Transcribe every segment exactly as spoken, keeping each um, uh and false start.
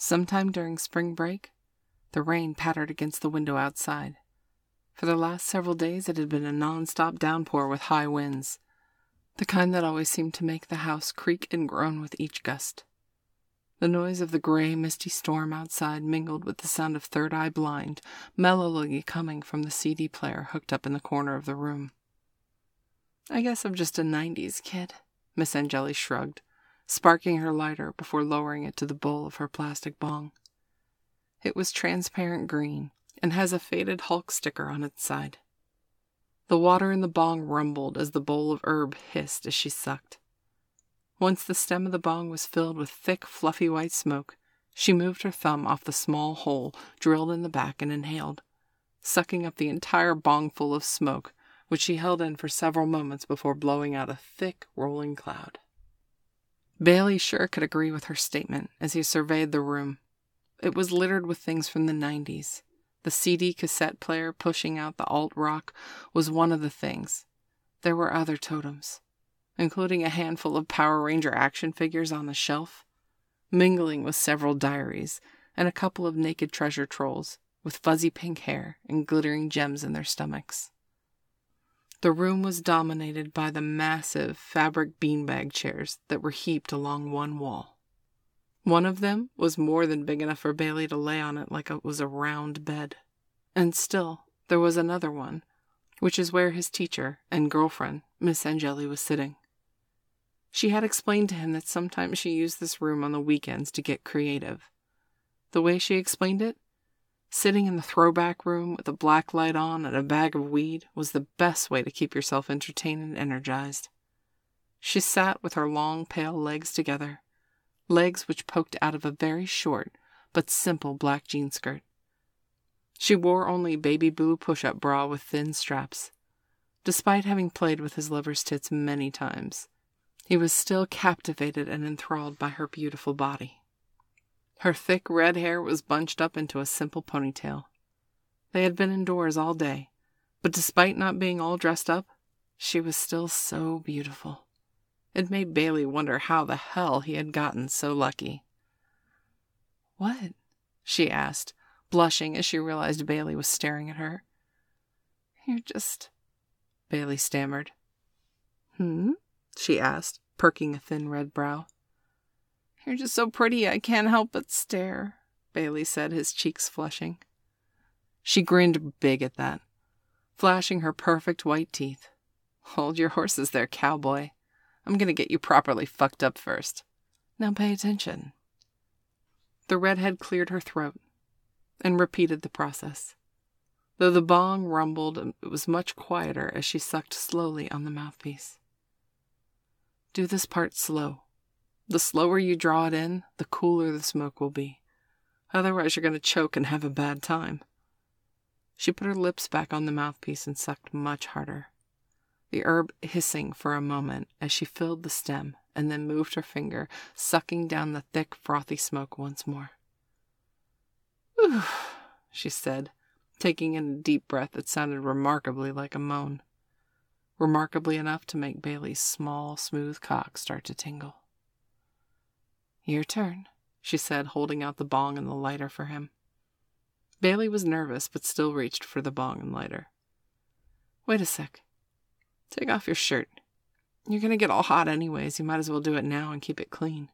Sometime during spring break, the rain pattered against the window outside. For the last several days it had been a non-stop downpour with high winds, the kind that always seemed to make the house creak and groan with each gust. The noise of the gray, misty storm outside mingled with the sound of Third Eye Blind, mellowly coming from the C D player hooked up in the corner of the room. "I guess I'm just a nineties kid," Miss Angeli shrugged, sparking her lighter before lowering it to the bowl of her plastic bong. It was transparent green and has a faded Hulk sticker on its side. The water in the bong rumbled as the bowl of herb hissed as she sucked. Once the stem of the bong was filled with thick, fluffy white smoke, she moved her thumb off the small hole drilled in the back and inhaled, sucking up the entire bongful of smoke, which she held in for several moments before blowing out a thick, rolling cloud. Bailey sure could agree with her statement as he surveyed the room. It was littered with things from the nineties. The C D cassette player pushing out the alt-rock was one of the things. There were other totems, including a handful of Power Ranger action figures on the shelf, mingling with several diaries and a couple of naked treasure trolls with fuzzy pink hair and glittering gems in their stomachs. The room was dominated by the massive fabric beanbag chairs that were heaped along one wall. One of them was more than big enough for Bailey to lay on it like it was a round bed. And still, there was another one, which is where his teacher and girlfriend, Miss Angeli, was sitting. She had explained to him that sometimes she used this room on the weekends to get creative. The way she explained it, sitting in the throwback room with a black light on and a bag of weed was the best way to keep yourself entertained and energized. She sat with her long, pale legs together, legs which poked out of a very short but simple black jean skirt. She wore only baby blue push-up bra with thin straps. Despite having played with his lover's tits many times, he was still captivated and enthralled by her beautiful body. Her thick red hair was bunched up into a simple ponytail. They had been indoors all day, but despite not being all dressed up, she was still so beautiful. It made Bailey wonder how the hell he had gotten so lucky. "What?" she asked, blushing as she realized Bailey was staring at her. "You're just..." Bailey stammered. "Hmm?" she asked, perking a thin red brow. "You're just so pretty I can't help but stare," Bailey said, his cheeks flushing. She grinned big at that, flashing her perfect white teeth. "Hold your horses there, cowboy. I'm gonna get you properly fucked up first. Now pay attention." The redhead cleared her throat and repeated the process. Though the bong rumbled, it was much quieter as she sucked slowly on the mouthpiece. "Do this part slow. The slower you draw it in, the cooler the smoke will be. Otherwise you're going to choke and have a bad time." She put her lips back on the mouthpiece and sucked much harder, the herb hissing for a moment as she filled the stem and then moved her finger, sucking down the thick, frothy smoke once more. "Whew," she said, taking in a deep breath that sounded remarkably like a moan. Remarkably enough to make Bailey's small, smooth cock start to tingle. "Your turn," she said, holding out the bong and the lighter for him. Bailey was nervous, but still reached for the bong and lighter. "Wait a sec. Take off your shirt. You're gonna get all hot anyways. You might as well do it now and keep it clean."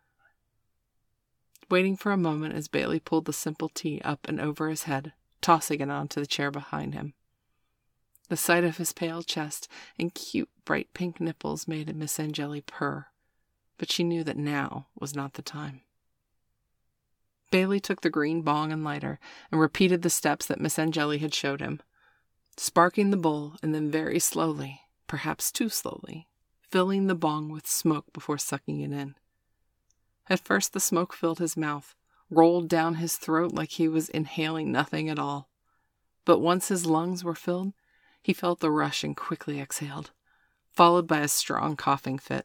Waiting for a moment as Bailey pulled the simple tee up and over his head, tossing it onto the chair behind him. The sight of his pale chest and cute, bright pink nipples made Miss Angeli purr, but she knew that now was not the time. Bailey took the green bong and lighter and repeated the steps that Miss Angeli had showed him, sparking the bowl and then very slowly, perhaps too slowly, filling the bong with smoke before sucking it in. At first the smoke filled his mouth, rolled down his throat like he was inhaling nothing at all. But once his lungs were filled, he felt the rush and quickly exhaled, followed by a strong coughing fit.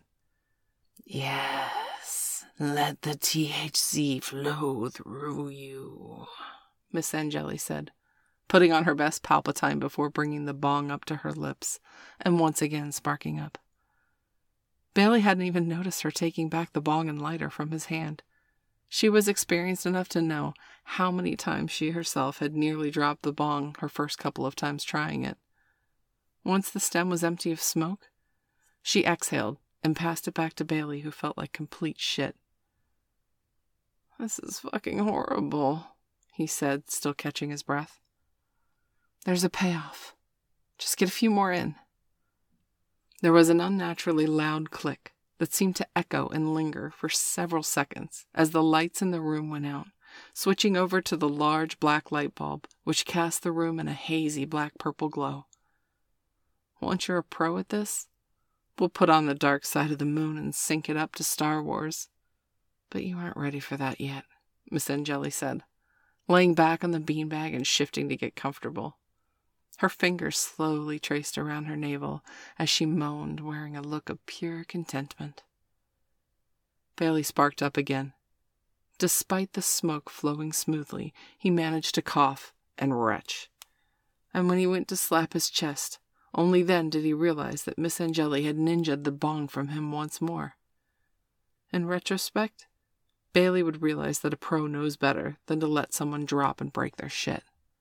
"Yes, let the T H C flow through you," Miss Angeli said, putting on her best Palpatine before bringing the bong up to her lips and once again sparking up. Bailey hadn't even noticed her taking back the bong and lighter from his hand. She was experienced enough to know how many times she herself had nearly dropped the bong her first couple of times trying it. Once the stem was empty of smoke, she exhaled and passed it back to Bailey, who felt like complete shit. "This is fucking horrible," he said, still catching his breath. "There's a payoff. Just get a few more in." There was an unnaturally loud click that seemed to echo and linger for several seconds as the lights in the room went out, switching over to the large black light bulb, which cast the room in a hazy black-purple glow. "Once you're a pro at this, we'll put on the dark side of the moon and sync it up to Star Wars. But you aren't ready for that yet," Miss Angeli said, laying back on the beanbag and shifting to get comfortable. Her fingers slowly traced around her navel as she moaned, wearing a look of pure contentment. Bailey sparked up again. Despite the smoke flowing smoothly, he managed to cough and retch. And when he went to slap his chest, only then did he realize that Miss Angeli had ninja'd the bong from him once more. In retrospect, Bailey would realize that a pro knows better than to let someone drop and break their shit.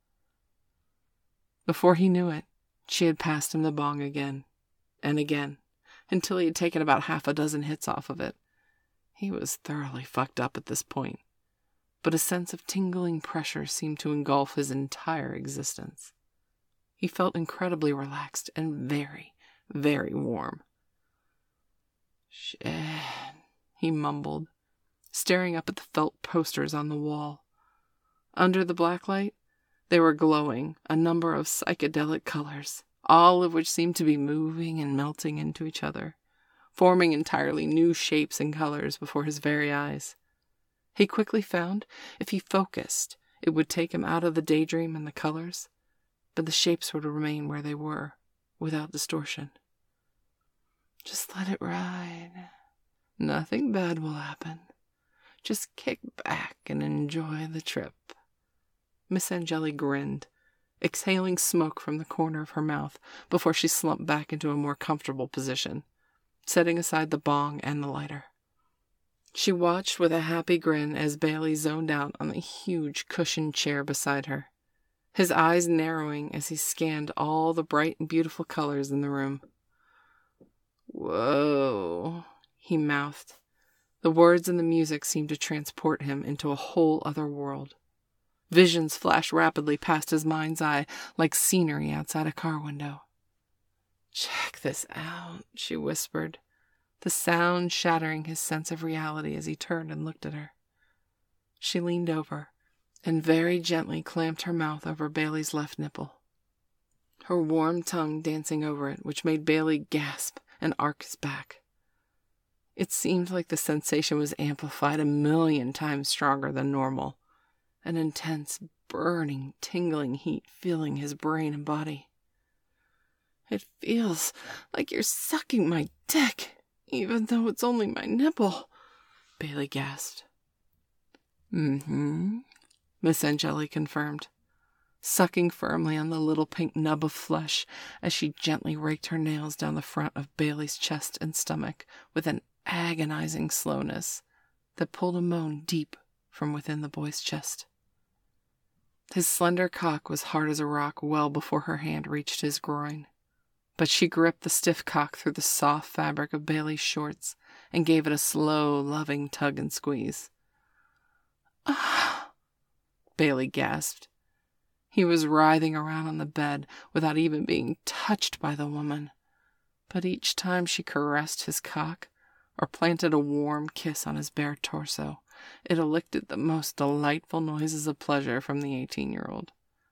Before he knew it, she had passed him the bong again and again, until he had taken about half a dozen hits off of it. He was thoroughly fucked up at this point, but a sense of tingling pressure seemed to engulf his entire existence. He felt incredibly relaxed and very, very warm. "Shit," he mumbled, staring up at the felt posters on the wall. Under the blacklight, they were glowing a number of psychedelic colors, all of which seemed to be moving and melting into each other, forming entirely new shapes and colors before his very eyes. He quickly found if he focused, it would take him out of the daydream and the colors, but the shapes would remain where they were, without distortion. "Just let it ride. Nothing bad will happen. Just kick back and enjoy the trip." Miss Angeli grinned, exhaling smoke from the corner of her mouth before she slumped back into a more comfortable position, setting aside the bong and the lighter. She watched with a happy grin as Bailey zoned out on the huge cushioned chair beside her, his eyes narrowing as he scanned all the bright and beautiful colors in the room. "Whoa," he mouthed. The words and the music seemed to transport him into a whole other world. Visions flashed rapidly past his mind's eye like scenery outside a car window. "Check this out," she whispered, the sound shattering his sense of reality as he turned and looked at her. She leaned over and very gently clamped her mouth over Bailey's left nipple, her warm tongue dancing over it, which made Bailey gasp and arc his back. It seemed like the sensation was amplified a million times stronger than normal, an intense, burning, tingling heat filling his brain and body. "It feels like you're sucking my dick, even though it's only my nipple," Bailey gasped. "Mm-hmm," Miss Angeli confirmed, sucking firmly on the little pink nub of flesh as she gently raked her nails down the front of Bailey's chest and stomach with an agonizing slowness that pulled a moan deep from within the boy's chest. His slender cock was hard as a rock well before her hand reached his groin, but she gripped the stiff cock through the soft fabric of Bailey's shorts and gave it a slow, loving tug and squeeze. "Ah!" Bailey gasped. He was writhing around on the bed without even being touched by the woman, but each time she caressed his cock or planted a warm kiss on his bare torso, it elicited the most delightful noises of pleasure from the eighteen-year-old.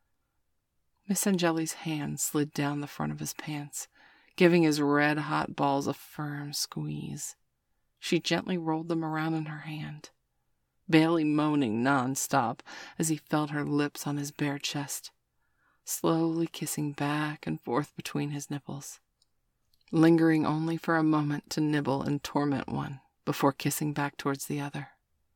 Miss Angeli's hand slid down the front of his pants, giving his red-hot balls a firm squeeze. She gently rolled them around in her hand, Bailey moaning non-stop as he felt her lips on his bare chest, slowly kissing back and forth between his nipples, lingering only for a moment to nibble and torment one before kissing back towards the other.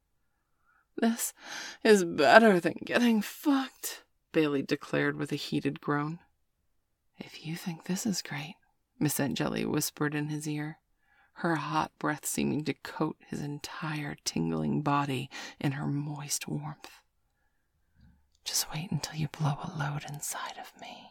"This is better than getting fucked," Bailey declared with a heated groan. "If you think this is great," Miss Angeli whispered in his ear, her hot breath seeming to coat his entire tingling body in her moist warmth. "Just wait until you blow a load inside of me."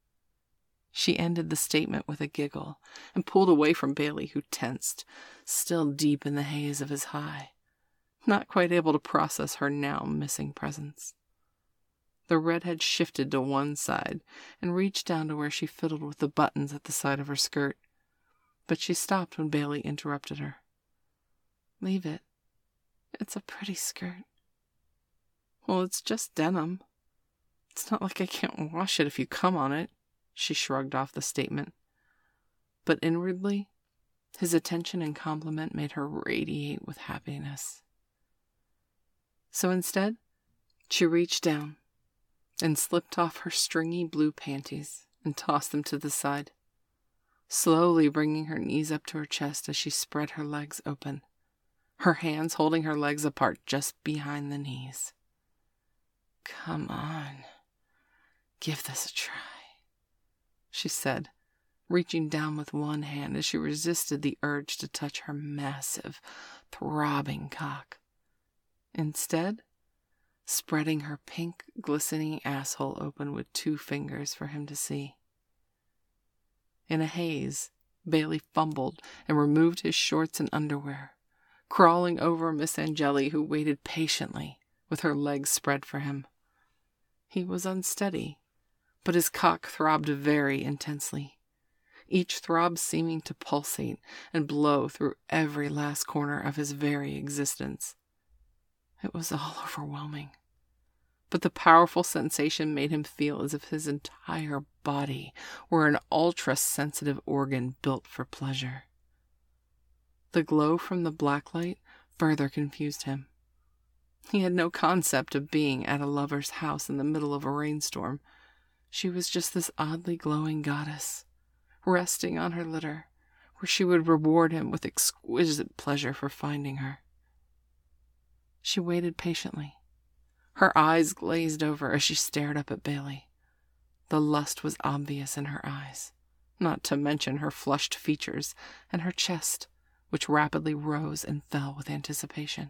She ended the statement with a giggle and pulled away from Bailey, who tensed, still deep in the haze of his high, not quite able to process her now missing presence. The redhead shifted to one side and reached down to where she fiddled with the buttons at the side of her skirt, but she stopped when Bailey interrupted her. "Leave it. It's a pretty skirt." "Well, it's just denim. It's not like I can't wash it if you come on it." She shrugged off the statement. But inwardly, his attention and compliment made her radiate with happiness. So instead, she reached down and slipped off her stringy blue panties and tossed them to the side, slowly bringing her knees up to her chest as she spread her legs open, her hands holding her legs apart just behind the knees. "Come on, give this a try," she said, reaching down with one hand as she resisted the urge to touch her massive, throbbing cock. Instead, spreading her pink, glistening asshole open with two fingers for him to see. In a haze, Bailey fumbled and removed his shorts and underwear, crawling over Miss Angeli, who waited patiently with her legs spread for him. He was unsteady, but his cock throbbed very intensely, each throb seeming to pulsate and blow through every last corner of his very existence. It was all overwhelming, but the powerful sensation made him feel as if his entire body were an ultra-sensitive organ built for pleasure. The glow from the blacklight further confused him. He had no concept of being at a lover's house in the middle of a rainstorm. She was just this oddly glowing goddess, resting on her litter, where she would reward him with exquisite pleasure for finding her. She waited patiently, her eyes glazed over as she stared up at Bailey. The lust was obvious in her eyes, not to mention her flushed features and her chest, which rapidly rose and fell with anticipation.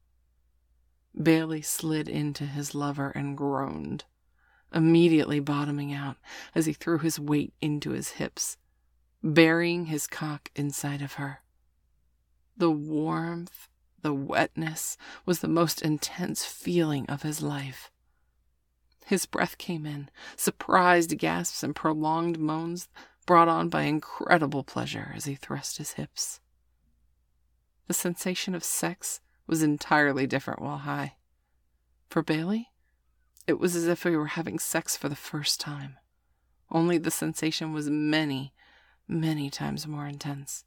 Bailey slid into his lover and groaned, immediately bottoming out as he threw his weight into his hips, burying his cock inside of her. The warmth, the wetness, was the most intense feeling of his life. His breath came in, surprised gasps and prolonged moans brought on by incredible pleasure as he thrust his hips. The sensation of sex was entirely different while high. For Bailey, it was as if we were having sex for the first time, only the sensation was many, many times more intense.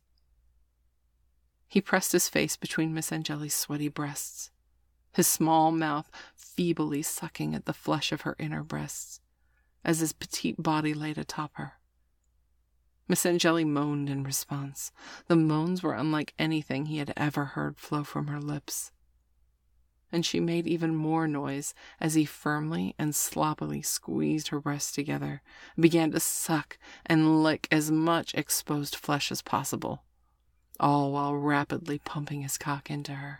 He pressed his face between Miss Angeli's sweaty breasts, his small mouth feebly sucking at the flesh of her inner breasts, as his petite body laid atop her. Miss Angeli moaned in response. The moans were unlike anything he had ever heard flow from her lips. And she made even more noise as he firmly and sloppily squeezed her breasts together and began to suck and lick as much exposed flesh as possible, all while rapidly pumping his cock into her.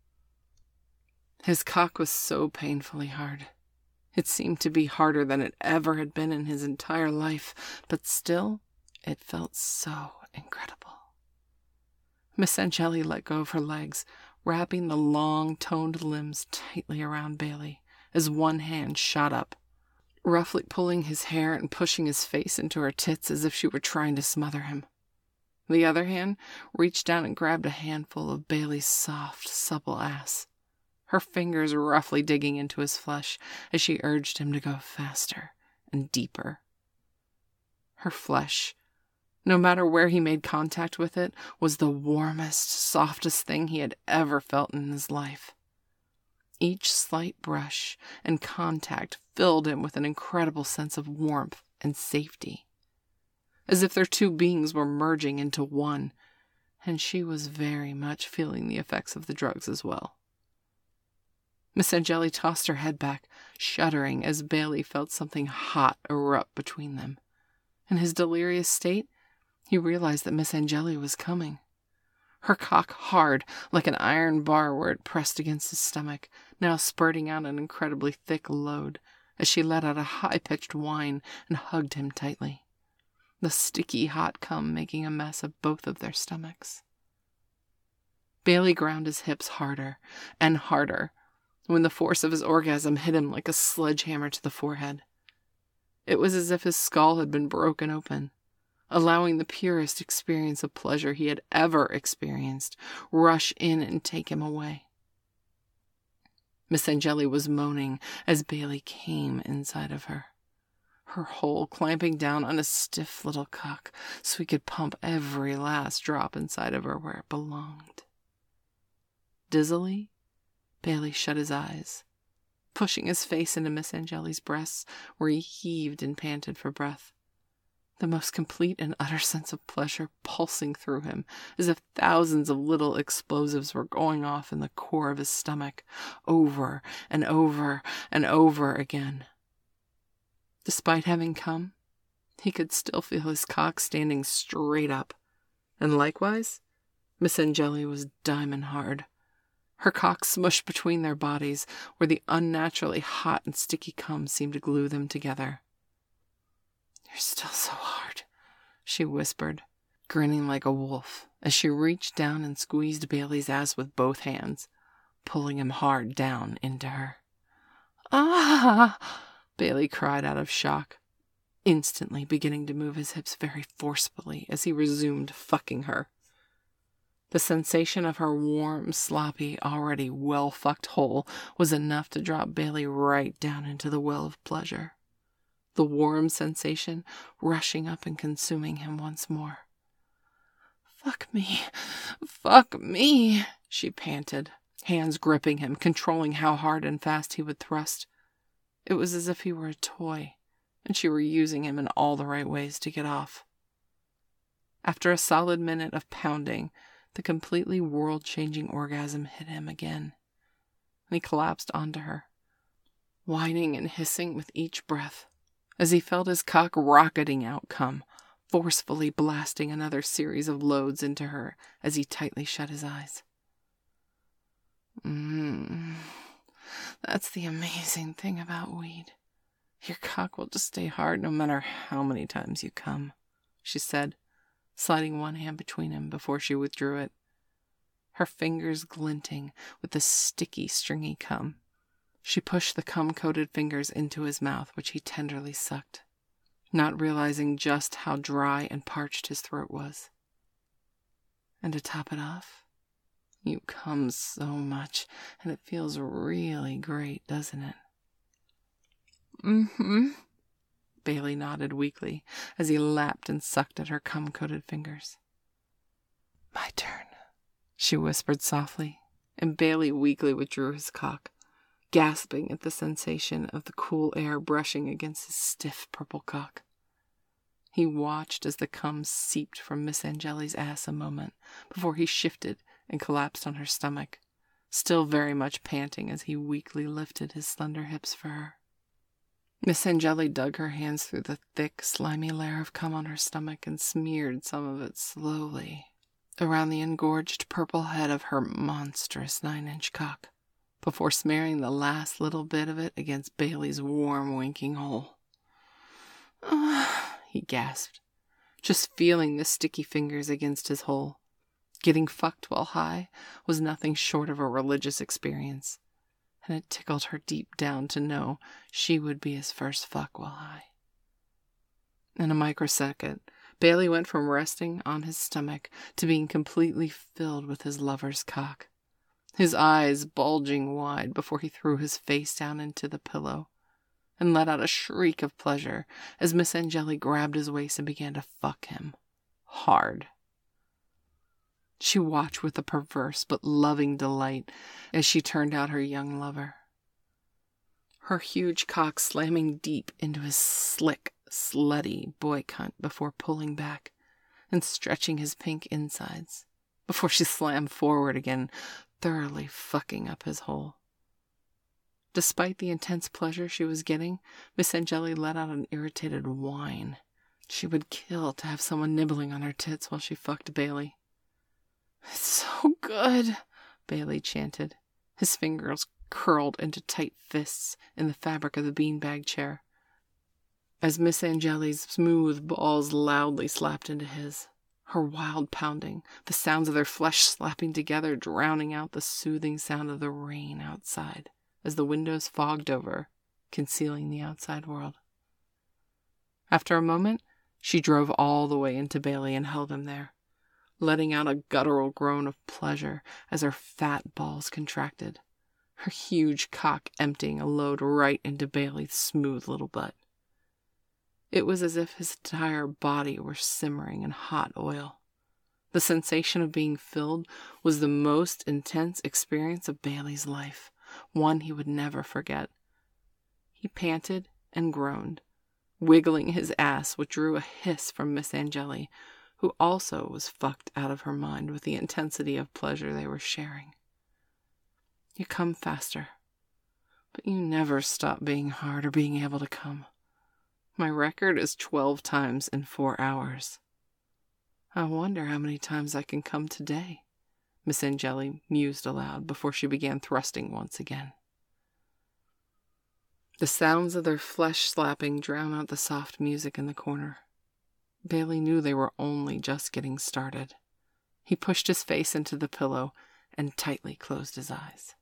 His cock was so painfully hard. It seemed to be harder than it ever had been in his entire life, but still, it felt so incredible. Miss Angeli let go of her legs, wrapping the long, toned limbs tightly around Bailey as one hand shot up, roughly pulling his hair and pushing his face into her tits as if she were trying to smother him. The other hand reached down and grabbed a handful of Bailey's soft, supple ass, her fingers roughly digging into his flesh as she urged him to go faster and deeper. Her flesh, no matter where he made contact with it, was the warmest, softest thing he had ever felt in his life. Each slight brush and contact filled him with an incredible sense of warmth and safety, as if their two beings were merging into one, and she was very much feeling the effects of the drugs as well. Miss Angeli tossed her head back, shuddering as Bailey felt something hot erupt between them. In his delirious state, he realized that Miss Angeli was coming. her cock hard like an iron bar where it pressed against his stomach, now spurting out an incredibly thick load as she let out a high-pitched whine and hugged him tightly, the sticky hot cum making a mess of both of their stomachs. Bailey ground his hips harder and harder when the force of his orgasm hit him like a sledgehammer to the forehead. It was as if his skull had been broken open, allowing the purest experience of pleasure he had ever experienced rush in and take him away. Miss Angeli was moaning as Bailey came inside of her, her hole clamping down on a stiff little cock so he could pump every last drop inside of her where it belonged. Dizzily, Bailey shut his eyes, pushing his face into Miss Angeli's breasts where he heaved and panted for breath, the most complete and utter sense of pleasure pulsing through him as if thousands of little explosives were going off in the core of his stomach, over and over and over again. Despite having come, he could still feel his cock standing straight up, and likewise, Miss Angeli was diamond hard. Her cock smushed between their bodies, where the unnaturally hot and sticky cum seemed to glue them together. "You're still so hard," she whispered, grinning like a wolf, as she reached down and squeezed Bailey's ass with both hands, pulling him hard down into her. "Ah!" Bailey cried out of shock, instantly beginning to move his hips very forcefully as he resumed fucking her. The sensation of her warm, sloppy, already well-fucked hole was enough to drop Bailey right down into the well of pleasure, the warm sensation rushing up and consuming him once more. "Fuck me, fuck me," she panted, hands gripping him, controlling how hard and fast he would thrust. It was as if he were a toy, and she were using him in all the right ways to get off. After a solid minute of pounding, the completely world-changing orgasm hit him again, and he collapsed onto her, whining and hissing with each breath, as he felt his cock rocketing out cum, forcefully blasting another series of loads into her as he tightly shut his eyes. Mmm, that's the amazing thing about weed. Your cock will just stay hard no matter how many times you come, she said, sliding one hand between him before she withdrew it, her fingers glinting with the sticky, stringy cum. She pushed the cum-coated fingers into his mouth, which he tenderly sucked, not realizing just how dry and parched his throat was. And to top it off, you cum so much, and it feels really great, doesn't it? Mm-hmm. Bailey nodded weakly as he lapped and sucked at her cum-coated fingers. "My turn," she whispered softly, and Bailey weakly withdrew his cock, gasping at the sensation of the cool air brushing against his stiff purple cock. He watched as the cum seeped from Miss Angeli's ass a moment before he shifted and collapsed on her stomach, still very much panting as he weakly lifted his slender hips for her. Miss Angeli dug her hands through the thick, slimy layer of cum on her stomach and smeared some of it slowly around the engorged purple head of her monstrous nine-inch cock, before smearing the last little bit of it against Bailey's warm, winking hole. "Ah," he gasped, just feeling the sticky fingers against his hole. Getting fucked while high was nothing short of a religious experience, and it tickled her deep down to know she would be his first fuck while high. In a microsecond, Bailey went from resting on his stomach to being completely filled with his lover's cock, his eyes bulging wide before he threw his face down into the pillow and let out a shriek of pleasure as Miss Angeli grabbed his waist and began to fuck him hard. She watched with a perverse but loving delight as she turned out her young lover, her huge cock slamming deep into his slick, slutty boy cunt before pulling back and stretching his pink insides, before she slammed forward again, thoroughly fucking up his hole. Despite the intense pleasure she was getting, Miss Angeli let out an irritated whine. She would kill to have someone nibbling on her tits while she fucked Bailey. It's so good, Bailey chanted, his fingers curled into tight fists in the fabric of the beanbag chair, as Miss Angeli's smooth balls loudly slapped into his, her wild pounding, the sounds of their flesh slapping together, drowning out the soothing sound of the rain outside as the windows fogged over, concealing the outside world. After a moment, she drove all the way into Bailey and held him there, letting out a guttural groan of pleasure as her fat balls contracted, her huge cock emptying a load right into Bailey's smooth little butt. It was as if his entire body were simmering in hot oil. The sensation of being filled was the most intense experience of Bailey's life, one he would never forget. He panted and groaned, wiggling his ass, which drew a hiss from Miss Angeli, who also was fucked out of her mind with the intensity of pleasure they were sharing. You come faster, but you never stop being hard or being able to come. My record is twelve times in four hours. I wonder how many times I can come today, Miss Angeli mused aloud before she began thrusting once again. The sounds of their flesh slapping drowned out the soft music in the corner. Bailey knew they were only just getting started. He pushed his face into the pillow and tightly closed his eyes.